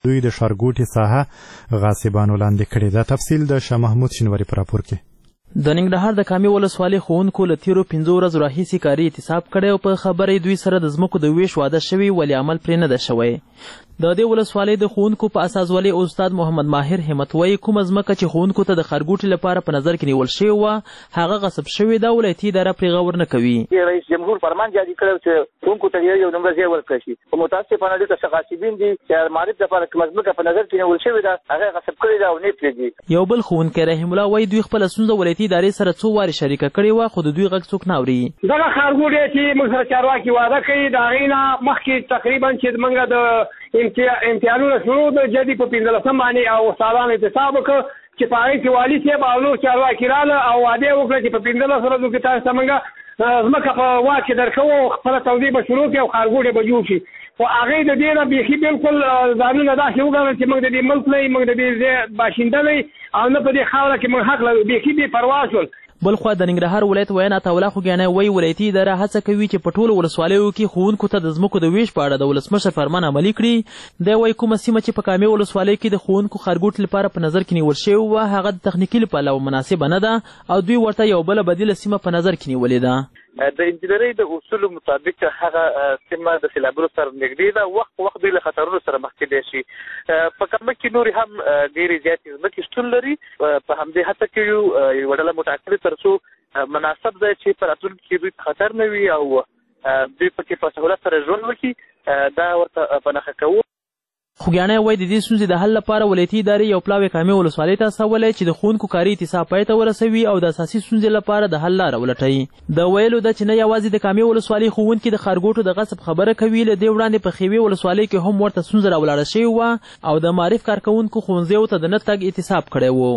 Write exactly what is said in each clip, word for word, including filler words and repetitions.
دوی د ښارګوټي ساحه غاصبانو لاندې کړې ده. تفصیل د شاه محمود شینواري په راپور کې. د ننګرهار د کامې ولسوالۍ ښوونکو له تېرو پنځو ورځو راهیسې کاري اعتصاب کړی او په خبره دوی سره د ځمکو د ویش واده شوي ولې عمل پرې نه ده شوی. د دې ولسوالۍ د ښوونکو په اساسولۍ استاد محمد ماهر همت وایي کومه ځمکه چې ښوونکو ته د ښارګوټي لپاره په نظر کې نیول شوې وه هغه غصب شوې ده. ولایتي اداره پرې غور نه کوي. رئیس جمهور فرمان جاري کړی چې ښوونکو ته یو نمبر ځای ورکړی شي. خو متاسفانه دلته څه غاصبین دي چې معارف لپاره کومه ځمکه په نظر کې نیول شوې ده هغه غصب کړې ده او نه پرېږدي. یو بل ښوونکی رحیم الله وایي دوی خپله ستونزه ولایتي ادارې سره څو وارې شریکه کړې وه خو د دوی غږ څوک نه اوري. دغه ښارګوټی چې موږ سره چارواکي واده کوي د هغې نه مخکې تقریبا چې موږ د امتحانونه شروع د جدي په پنځلسم باندې او استادانو اعتصاب وکړ چې په هغې کې والي صاحب او نور چارواکي راغله او وعده یې وکړه چې په پنځلس ورځو کې تاسو ته موږ ځمکه په واک کې درکوو او خپله تودې به شروع کړي او ښارګوټی به جوړ شي. خو هغې د دې نه بیخي بلکل ځانونه داسې وګڼل چې موږ د دې ملک نه یو موږ د دې ځای باشنده نه او نه په دې خاوره کې موږ حق لرو. بیخي بې پروا شول. بلخوا د ننګرهار ولایت ویاند عطاالله خوږیانی وایي ولایتي اداره هڅه کوي چې په ټولو ولسوالیو کې ښوونکو ته د ځمکو د ویش په اړه د ولسمشر فرمان عملي کړي. دی وایي کومه سیمه چې په کامې ولسوالۍ کې د ښوونکو ښارګوټي لپاره په نظر کې نیول شوې وه هغه د تخنیکي له پلوه مناسبه نه ده او دوی ورته یو بله بدیله سیمه په نظر کې نیولې ده. د انجینرۍ د اصولو مطابق هغه سیمه د سیلابونو سره نږدې ده. وخت په وخت دوی له خطرونو سره مخ کېدی شي. په کامه کې نورې هم ډېرې زیاتې ځمکې شتون لري. په همدې هڅه کې یو یوه ډله مټاکلې تر څو مناسب ځای چې په راتلونکي کې دوی خطر نه وي او دوی پکې په سهولت سره ژوند وکړي دا ورته په نښه کوو. خوږیانی وایي د دې ستونزې د حل لپاره ولایتي ادارې یو پلاوی کامې ولسوالۍ ته استولی چې د ښوونکو کاري اعتصاب پای ته ورسوي او د اساسي ستونزې لپاره د حل لاره ولټوي. د ویلو ده چې نه یوازې د کامې ولسوالۍ ښوونکي د ښارګوټو د غصب خبره کوي. له دې وړاندې په خیوې ولسوالۍ کې هم ورته ستونزه راولاړه شوې وه او د معارف کارکوونکو ښوونځیو ته د نه تګ اعتصاب کړی و.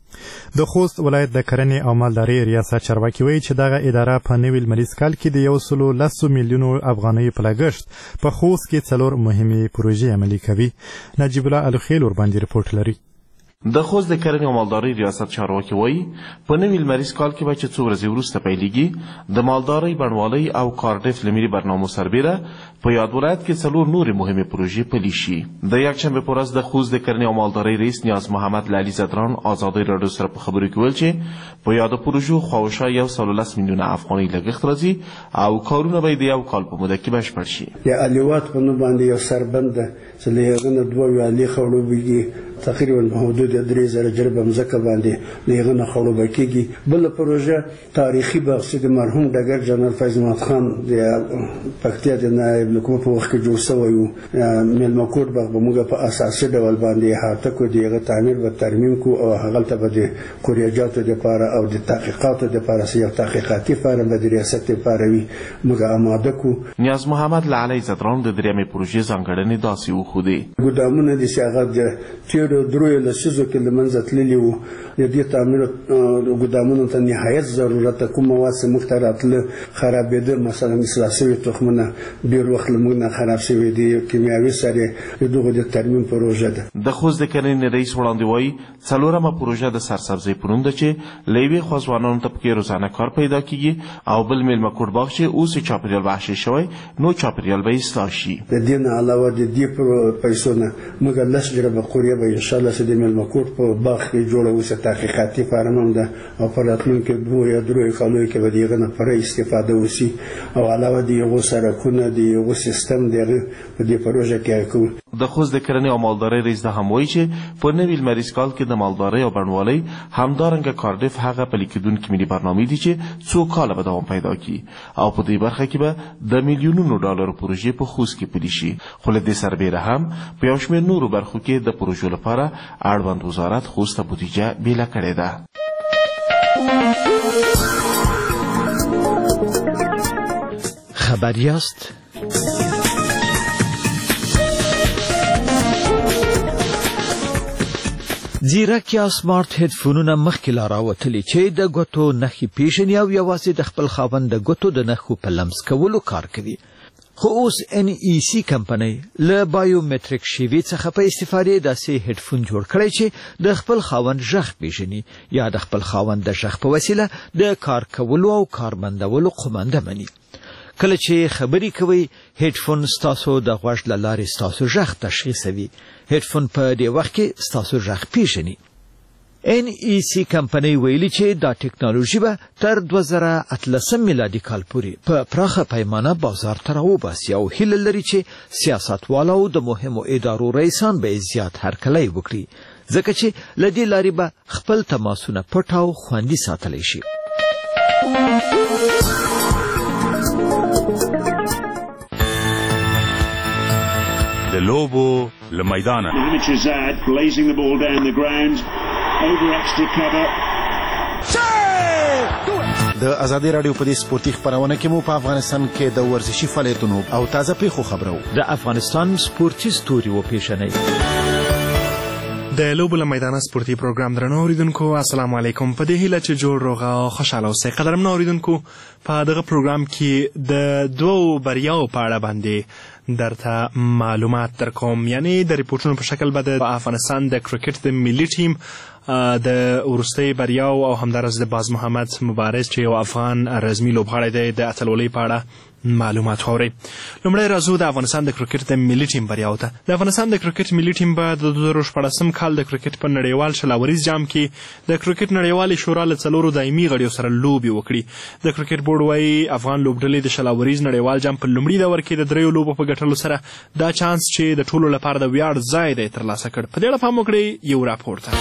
د خوست ولایت د کرنې او مالدارۍ ریاست چارواکي وایي چې دغه اداره په نوي لمریز کال کې د یو سلو لسو میلیونو افغانیو په لګښت په خوست کې څلور مهمې پروژې عملي کوي. نجیب الله الخیل ورباندې رپورټ لري. د خوست د کرنې او مالدارۍ ریاست چارواکي وایي په نوي لمریز کال کې به چې څو ورځې وروسته پیلېږي د مالدارۍ بڼوالۍ او کارډف له ملي برنامو سربیره په یاد ولایت کې څلور نورې مهمې پروژې پلي شي. د یکشنبې په ورځ د خوست د کرنې او مالدارۍ رئیس نیاز محمد لعلي زدران ازادۍ راډیو سره په خبرو کې ویل چې په یادو پروژو خواوشا یو سل لس میلیونه افغانۍ لګښت راځي او کارونه به د یو کال په موده کې بشپړ شي. د الیوات په نوم باندې یو سربند ده چې له هغه نه دوه ویالې خړوبېږي تقریبا په حدود درې زره جربه مځکه باندې له هغه نه خړوبه کېږي. بله پروژه تاریخي باغ چې د مرحوم ډګر جنرال فیض محمد خان د پکتیا د نایب الحکومت په وخت کې جوړ شوی و. میلمه کوټ باغ به موږ په اساسي ډول باندې احاطه کړو. د هغه تعمیر به ترمیم کړو او هغلته به د کوریاجاتو دپاره او د تحقیقاتو دپاره یو تحقیقاتي فارم به د ریاست دپاره وي موږ اماده کړو. نیاز محمد لعلي زدران د درېیمې پروژې ځانګړنې داسې وښودې. ګودامونه دي چې هغه د تېرو دریو لسیزو کې له منځه تللي وو. د دې تعمیر ګودامونو ته نهایت ضرورت کوم مواد چې موږ ته راتله خرابېده. مثلا اصلاح شوي تخمونه ډېر وخت له موږ نه خراب شوي دي. کیمیاوي سرې د دغو د ترمیم پروژه ده. د خوست د کرنې رئیس وړاندې وایي څلورمه پروژه د سرسبزۍ په نوم ده چې له یوې خوا ځوانانو ته پکې روزانه کار پیدا کېږي او بل میلمه کوټ باغ چې اوس یې چاپېریال وحشي شوی نو چاپېریال به اصلاح شي. د دې نه علاوه د دې پیسو نه موږ لس جربه قوریه به انشاءالله چې د میلمه کوټ په باغ کې جوړه اوسه تحقیقاتي فارم هم ده او په راتلونکي دوو یا دریو کالو کې به د هغه نه پوره استفاده وشي او علاوه د هغو سړکونه د هغو سیستم د هغه په دې پروژه کې کوو. د خوست د کرنې او مالدارۍ رئیس دا هم وایي چې په نوي لمریز کال کې د مالدارۍ او بڼوالۍ همدارنګه کارډف هغه پلي کېدونکې ملي برنامې دي چې څو کاله به دوام پیدا کړي او په دې برخه کې به د میلیونونو ډالرو پروژې په خوست کې پلي شي. خو له دې سربیره هم په یو شمېر نورو برخو کې د پروژو لپاره اړوند وزارت خوست ته بودیجه بیله کړې ده. خبر یاست؟ ځیرک یا سمارټ هډفونونه مخکې لا راوتلي چې د ګوتو نښې پیژني او یوازې د خپل خاوند د ګوتو د نښو په لمس کولو کار کوي. خو اوس ان ای سی کمپنۍ له بایومټریک شیوې څخه په استفادې داسې هډفون جوړ کړی چې د خپل خاوند غږ پیژني یا د خپل خاوند د غږ په وسیله د کار کولو او کارمندولو قومنده مني. کله چې خبرې کوي هډفون ستاسو د غوږ له لارې ستاسو غږ تشخیصوي. هډفون په دې وخت کې ستاسو غږ پیژني. ان ای سی کمپنۍ ویلي چې دا ټیکنالوژي به تر دوه زره اتلسم میلادي کال پورې په پراخه پیمانه بازار ته راوباسي او هیله لري چې سیاستوالو او د مهمو ادارو رئیسان به زیات هرکلی وکړي ځکه چې له دې لارې به خپل تماسونه پټ او خوندي ساتلی شي. د لوبو له میدانه د ازادي رادیو په دې سپورتي خبرونه کې مو په افغانستان کې د ورزشي فعالیتونو او تازه پیښو خبرو. د افغانستان سپورتي ستوري و پیژنئ. د لوبو له میدانه سپورتي پروګرام درنو اوریدونکو السلام علیکم. په دې هیله چې جوړ روغه او خوشاله اوسئ. قدرمن اوریدونکو په دغه پروګرام کې د دوو بریاو په اړه باندې درته معلومات درکوم، یعنی د ریپورټونو په شکل به د افغانستان د کرکټ د ملي ټیم د وروستۍ بریاو او همدارس د باز محمد مبارز چې یو افغان رزمي لوبغاړی دی د اتلولۍ په اړه معلومات واورئ. لومړی راځو د افغانستان د کرکټ د ملي ټیم بریاو ته. د افغانستان د کرکټ ملي ټیم به د دوه زره شپاړسم کال د کرکټ په نړیوال شلاوریز جام کې د کرکټ نړیوالې شورا له څلورو دایمي غړیو سره لوبې وکړي. د کرکټ بورډ وایي افغان لوبډلې د شلاوریز نړیوال جام په لومړي دور کې د دریو لوبو په ګټلو سره دا چانس چې د ټولو لپاره د ویاړ ځای دی ترلاسه کړ. په دې اړه پام وکړئ یو راپور ته.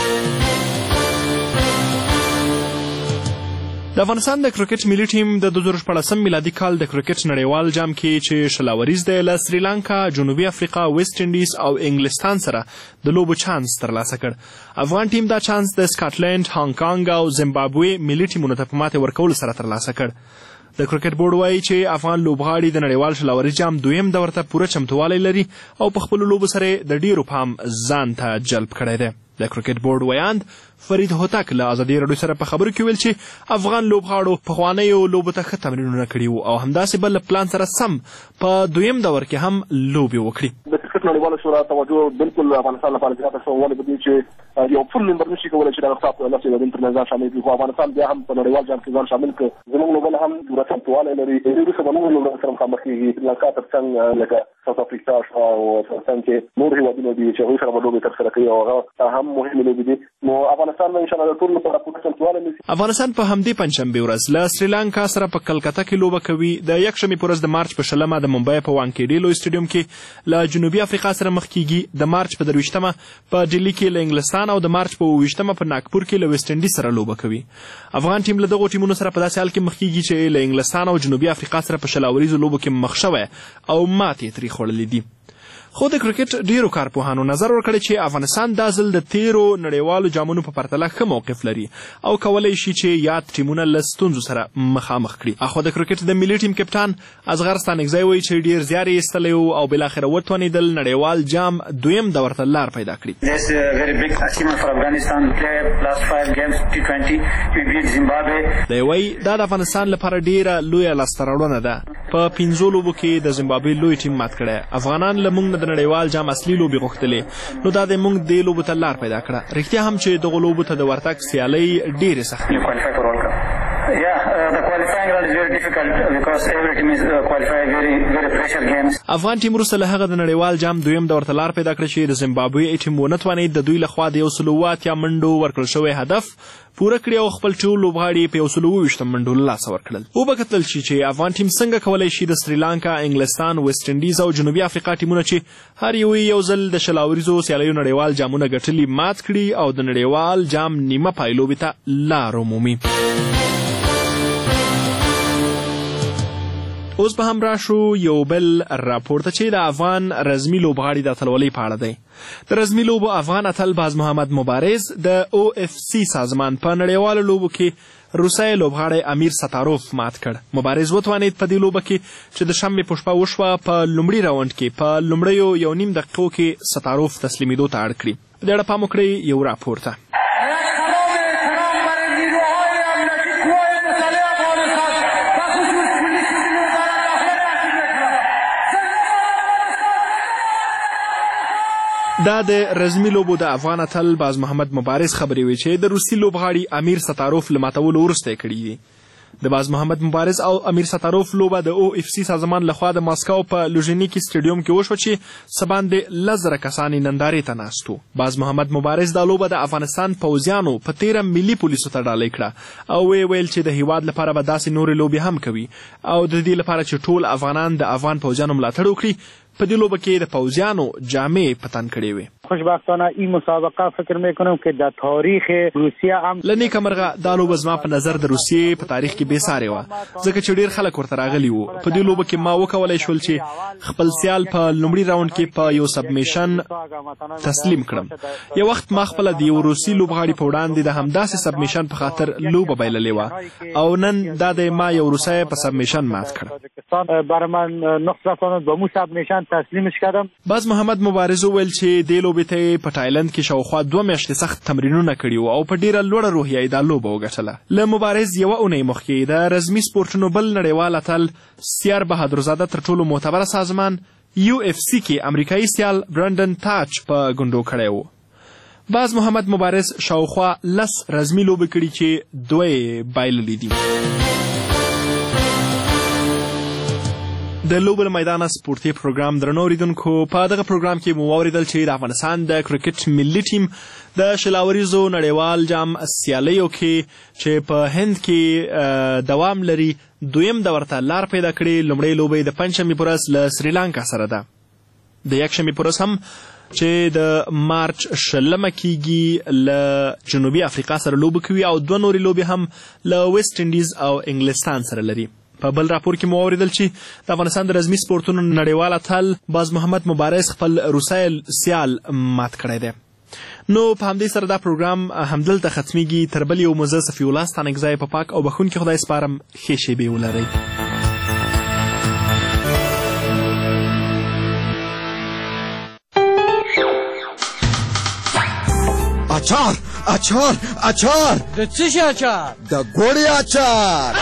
د افغانستان د کرکټ ملي ټیم د دوه زره شپاړسم میلادي کال د کرکټ نړیوال جام کې چې شلاوریز دی له سریلانکا، جنوبي افریقا، ویسټ انډیز او انګلستان سره د لوبو چانس ترلاسه کړ. افغان ټیم دا چانس د سکاټلند، هانګ کانګ او زیمبابوې ملي ټیمونو ته په ماتې ورکولو سره ترلاسه کړ. د کرکټ بورډ وایي چې افغان لوبغاړي د نړیوال شلاوریز جام دویم دور ته پوره چمتووالی لري او په خپلو لوبو سره د ډیرو پام ځان ته جلب کړی دی. د کرکټ بورډ ویاند فرید هوتک له ازادي راډیو سره په خبرو کې ویل چې افغان لوبغاړو پخوانیو لوبو ته ښه تمرینونه کړي وو او همداسې بل له پلان سره سم په دویم دور کې هم لوبې وکړي. د کرکټ نړیواله شورا توجه بالکل افغانستان لپاره زیاته شوه، ولې په دې چې یو فل ممبر نشي کولی چې دغه څه لاسي ودین تر نظر شامل کړي، خو افغانستان بیا هم په نړیوال جام کې ځان شامل کړ. زموږ لوبډله هم پوره چمتووالی لري. وروسته به نورو لوبډلو سره مخامخ کېږي، سریلانکا تر څنګ لکه ساوث افریقا او تر څنګ کې نور هېوادونه دي چې هغوی سره به لوبې ترسره کوي او هغه هم مهمې لوبې دي. نو افغانستان به انشاءالله د ټولو لپاره پوره چمتووالی نیسي. افغانستان په همدې پنجشنبې ورځ له سریلانکا سره په کلکته کې لوبه کوي. د یکشنبې په ورځ د مارچ په شلمه د ممبۍ په وانکېډې لوی سټیډیوم کې له جنوبي افریقا سره مخ کېږي. د مارچ په درویشتمه په ډیلي کې له انګلستان او د مارچ په اوویشتمه په ناګپور کې له ویسټ انډیز سره لوبه کوي. افغان ټیم له دغو ټیمونو سره په داسې حال کې مخ کېږي چې له انګلستان او جنوبي افریقا سره په شلاوریزو لوبو کې مخ شوی او ماتې ترې خوړلې دي. خو د کرکټ ډیرو کارپوهانو نظر ورکړی چې افغانستان دا ځل د تیرو نړیوالو جامونو په پرتله ښه موقف لري او کولی شي چې یاد ټیمونه له ستونزو سره مخامخ کړي. اخوا د کرکټ د ملي ټیم کپټان اصغر ستانکزی وایي چې ډیر زیار یې ایستلی و او بالاخره وتوانېدل نړیوال جام دویم دور ته لار پیدا کړي. دی وایي دا د افغانستان لپاره ډیره لویه لاسته راوړنه ده. په پنځو لوبو کې د زیمبابوې لوی ټیم مات کړی. افغانان له موږ د نړیوال جام اصلي لوبې غوښتلې، نو دا د موږ دې لوبو ته لار پیدا کړه. رښتیا هم چې دغو لوبو ته د ورتګ سیالۍ ډېرې سختې وې. افغان ټیم وروسته له هغه د نړیوال جام دویم دور ته لار پیدا کړه چې د زیمبابوې ټیم ونه توانېد د دوی لخوا د یو سلو اووه اتیا منډو ورکړل شوی هدف پوره کړي او خپل ټول لوبغاړي په یو سلو اووه ویشتم منډو له لاسه ورکړل. وبکتل شي چې افغان ټیم څنګه کولی شي د سریلانکا، انګلستان، ویسټ انډیز او جنوبي افریقا ټیمونه چې هر یو یو ځل د شلاوریزو سیالیو نړیوال جامونه ګټلي مات کړي او د نړیوال جام نیمه پای لوبې ته لار ومومي. اوس به هم راشو یو بل راپور ته چې د افغان رزمي لوبغاړي د اتلولۍ په اړه دی. د رزمي لوبو افغان اتل باز محمد مبارز د او اف سی سازمان په نړیوالو لوبو کې روسي لوبغاړی امیر ستاروف مات کړ. مبارز وتوانید په دې لوبه کې چې د شنبې په شپه وشوه په لومړي راونډ کې په لومړیو یو نیم دقیقو کې ستاروف تسلیمېدو ته اړ کړي. په دې اړه پام وکړئ یو راپور ته. دا د رزمي لوبو د افغان اتل باز محمد مبارز خبرې وې چې د روسي لوبغاړي امیر ستاروف له ماتولو وروسته یې کړي دي. د باز محمد مبارز او امیر ستاروف لوبه د او اف سی سازمان لخوا د ماسکو په لوژنیکی سټیډیوم کې وشوه چې څه باندې لس زره کسان نندارې ته ناست وو. باز محمد مبارز دا لوبه د افغانستان پوځیانو په تیره ملي پولیسو ته ډالۍ کړه او ویې ویل چې د هیواد لپاره به داسې نورې لوبې هم کوي او د دې لپاره چې ټول افغانان د افغان پوځیانو ملاتړ وکړي. په دې لوبه کې د پوځیانو جامې په تن کړې وې. خوشبختانه این مسابقه فکر میکنم که در تاریخ روسیه هم له نیکه مرغه دا لوبه زما په نظر د روسیې په تاریخ کې بېسارې وه ځکه چې ډېر خلک ورته راغلي وو. په دې لوبه کې ما وکولی شول چې خپل سیال په لومړي راونډ کې په یو سبمیشن تسلیم کړم. یو وخت ما خپله د یو روسي لوبغاړي په وړاندې د همداسې سبمیشن په خاطر لوبه بایللې وه او نن دا د ما یو روسی په سبمیشن مات کړ. برای من نقص رساند با مو سبمیشن تسلیمش کردم. باز محمد مبارز وویل چې دې لوبې ته یې په تایلند کې شاوخوا دوه میاشتې سخت تمرینونه کړي وو او په ډېره لوړه روحیه یې دا لوبه وګټله. له مبارز یوه اونۍ مخکې د رزمي سپورټونو بل نړیوال اتل سیار بهادرزاده تر ټولو معتبره سازمان یو اف سی کې امریکایي سیال برندن تاچ په ګونډو کړی و. باز محمد مبارز شاوخوا لس رزمي لوبې کړي چې دوه یې بایللي دي. د لوبو له میدانه سپورتي پروګرام درنو اوریدونکو، په دغه پروګرام کې مو واورېدل چې د افغانستان د کرکټ ملي ټیم د شلاوریزو نړیوال جام سیالیو کې چې په هند کې دوام لري دویم دور ته لار پیدا کړې. لومړۍ لوبه د پنجشنبې په ورځ له سریلانکا سره ده. د یکشنبې په ورځ هم چې د مارچ شلمه کېږي له جنوبي افریقا سره لوبه کوي او دوه نورې لوبې هم له ویسټ انډیز او انګلستان سره لري. په بل راپور کې مو واورېدل چې د افغانستان د رزمي سپورټونو نړیوال اتل باز محمد مبارز خپل روسی سیال مات کړی دی. نو په همدې سره دا پروګرام همدلته ختمیږي. تر بل یو مزه صفي الله ستانکزی په پاک او بخونکي خدای سپارم. ښې شېبې ولرئ. اچار اچار اچار د څه شي اچار؟ د ګوړې اچار.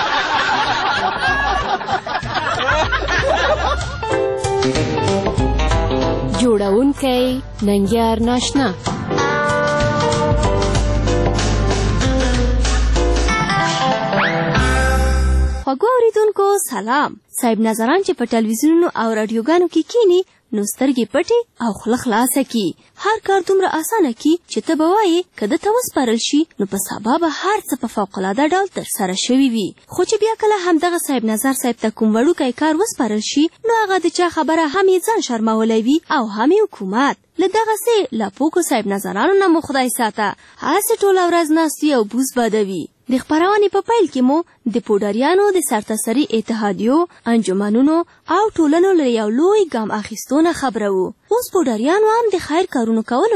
جوړونکی ننګیار ناشنا. خوږو اوریدونکو سلام. صاحب نظران چې په ټلویزیونونو او راډیوګانو کې کینی نو سترګې پټې او خوله خلاصه کی. هر کار دومره اسانه کی چې ته به وایې که ده ته وسپارل شي نو په سبا به هر څه په فوقالعاده ډول ترسره شوي وي. خو چې بیا کله همدغه صاحب نظر صاحب ته کوم وړوکی کار وسپارل شي نو هغه د چا خبره هم یې ځان شرمولی وي او هم یې حکومت. له دغسې لاپوکو صاحب نظرانو نه مو خدای ساته. هسې ټوله ورځ ناست وي او بوز بادوي. د خپرونې په پیل کې مو د پوډریانو د سرتاسري اتحادیو، انجمنونو او ټولنو له یو لوی ګام اخیستو نه خبره وو. اوس پوډریانو هم د خیر کارونو کولو